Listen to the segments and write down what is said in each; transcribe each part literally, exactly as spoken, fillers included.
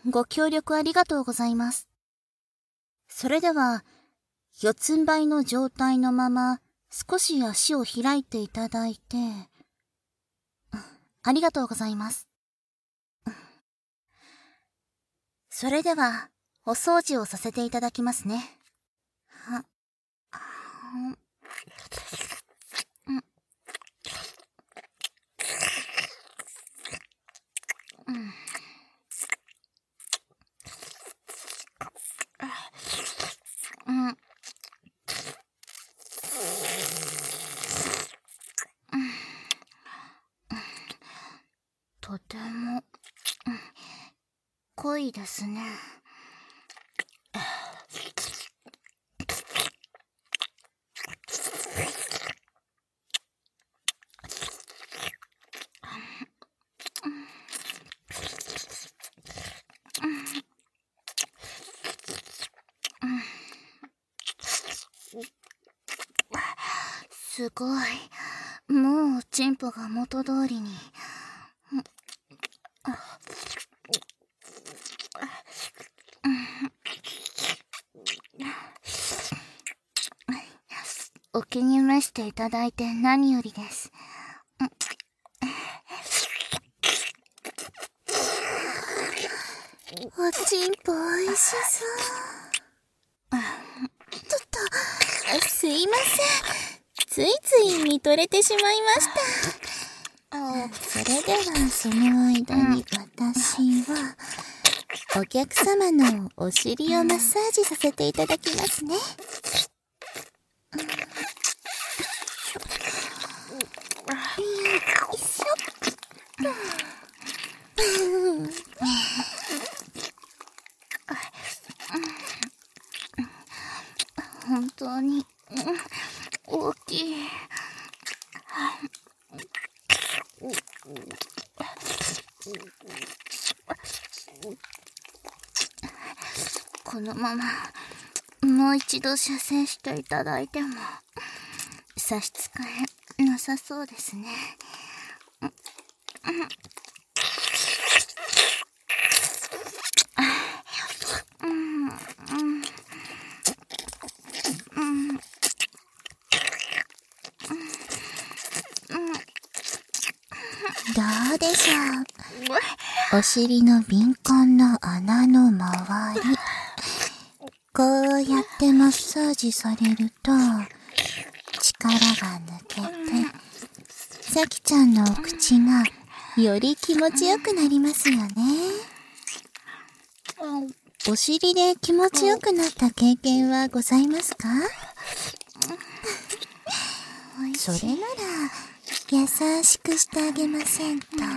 ご協力ありがとうございます。それでは、四つん這いの状態のまま、少し足を開いていただいて、ありがとうございます。それでは、お掃除をさせていただきますね。は、は、うん、うん。うん。とても、濃いですね。すごい。もうチンポが元通りに。お気に召していただいて何よりです。おチンポおいしそう。ちょっと、すいません。ついつい見とれてしまいました。それではその間に私はお客様のお尻をマッサージさせていただきますね。本当に大きい。このままもう一度射精していただいても差し支えなさそうですね。どうでしょう。お尻の敏感な穴の周り、こうやってマッサージされると力が抜けて、さきちゃんのお口がより気持ちよくなりますよね。お尻で気持ちよくなった経験はございますか？それなら優しくしてあげませんと。ね。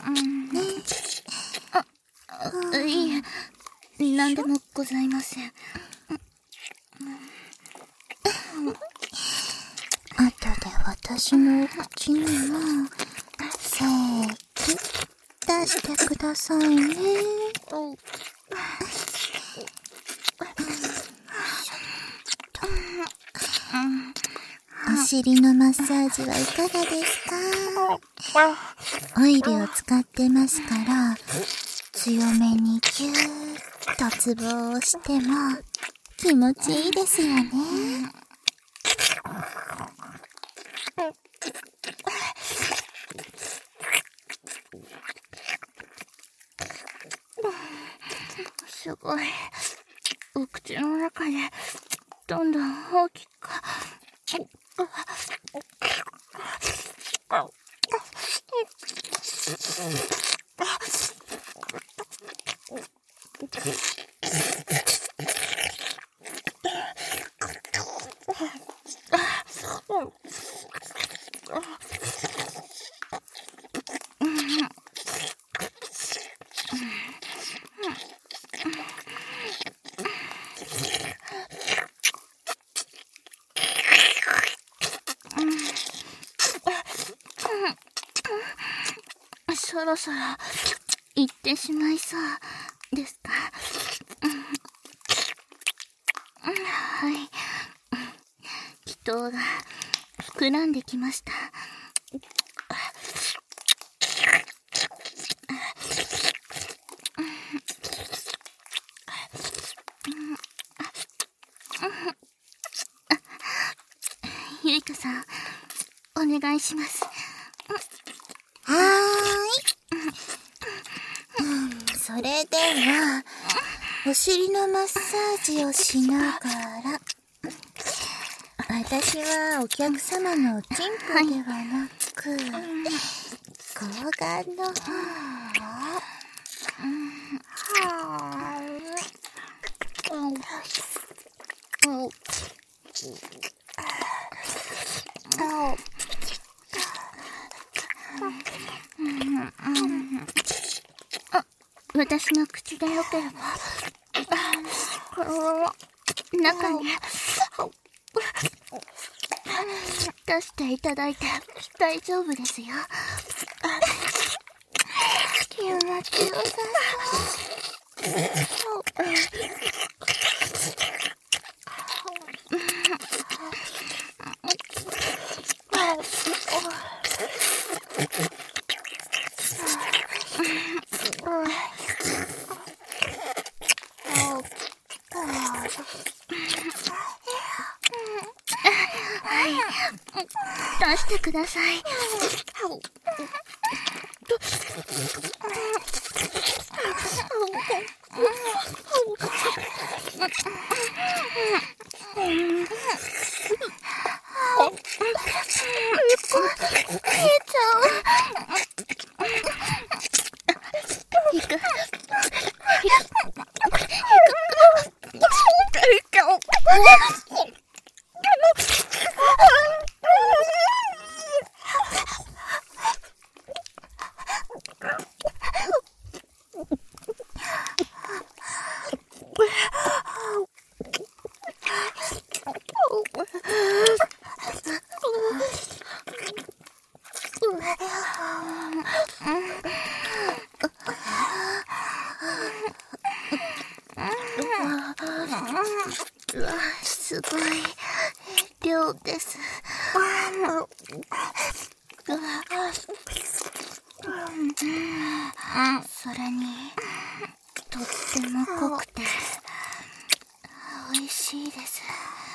あ、いえ、なんでもございません。あとで私のお口にも精液出してくださいね。お尻のマッサージはいかがですか？オイルを使ってますから、強めにギューッとツボを押しても気持ちいいですよね。すごい。お口の中でどんどん大きく。そろそろ行ってしまいそうですか？はい。気筒が膨らんできました。 さん、お願いします。 はーい。うん、それでは、お尻のマッサージをしながら、私はお客様のおちんぽではなく、睾丸の方を、 私の口でよければ、この中に出していただいて大丈夫ですよ。 気持ちよさそう。 出してください。うわ、すごい量です。それにとっても濃くて美味しいです。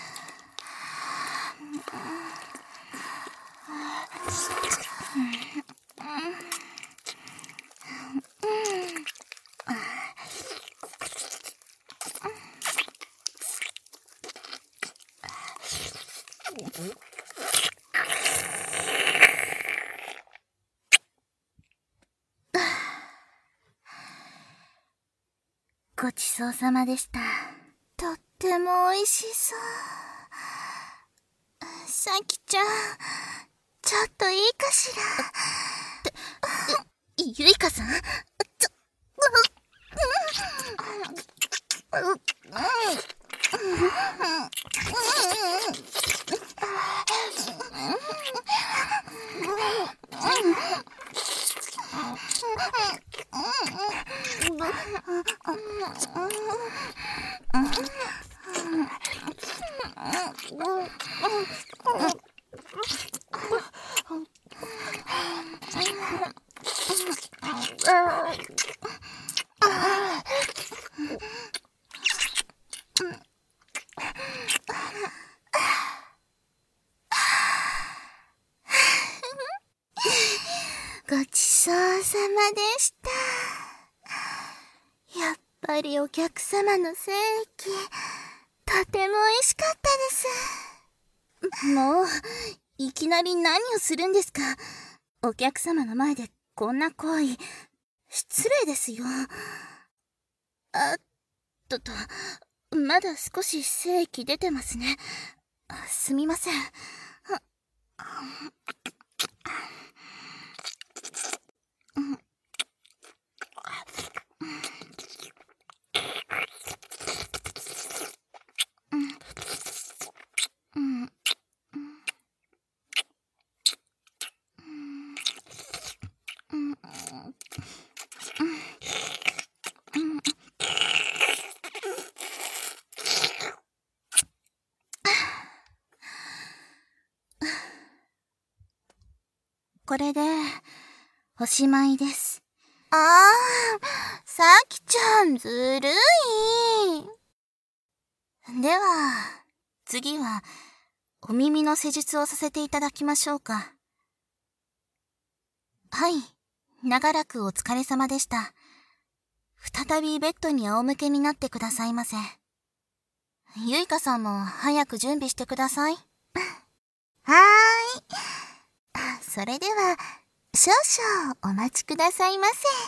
ごちそうさまでした。 とっても美味しそう。さきちゃん、ちょっといいかしら。 ゆいかさん、ちょ、 ごちそうさまでした。やっぱりお客様の精液、とても美味しかったです。 もう、いきなり何をするんですか。お客様の前でこんな行為、失礼ですよ。あっとと、まだ少し精液出てますね。すみません。これで、おしまいです。 ああ、さきちゃんずるい。 では、次は、 お耳の施術をさせていただきましょうか。はい、長らくお疲れ様でした。再びベッドに仰向けになってくださいませ。ゆいかさんも早く準備してください。 はーい。それでは、少々お待ちくださいませ。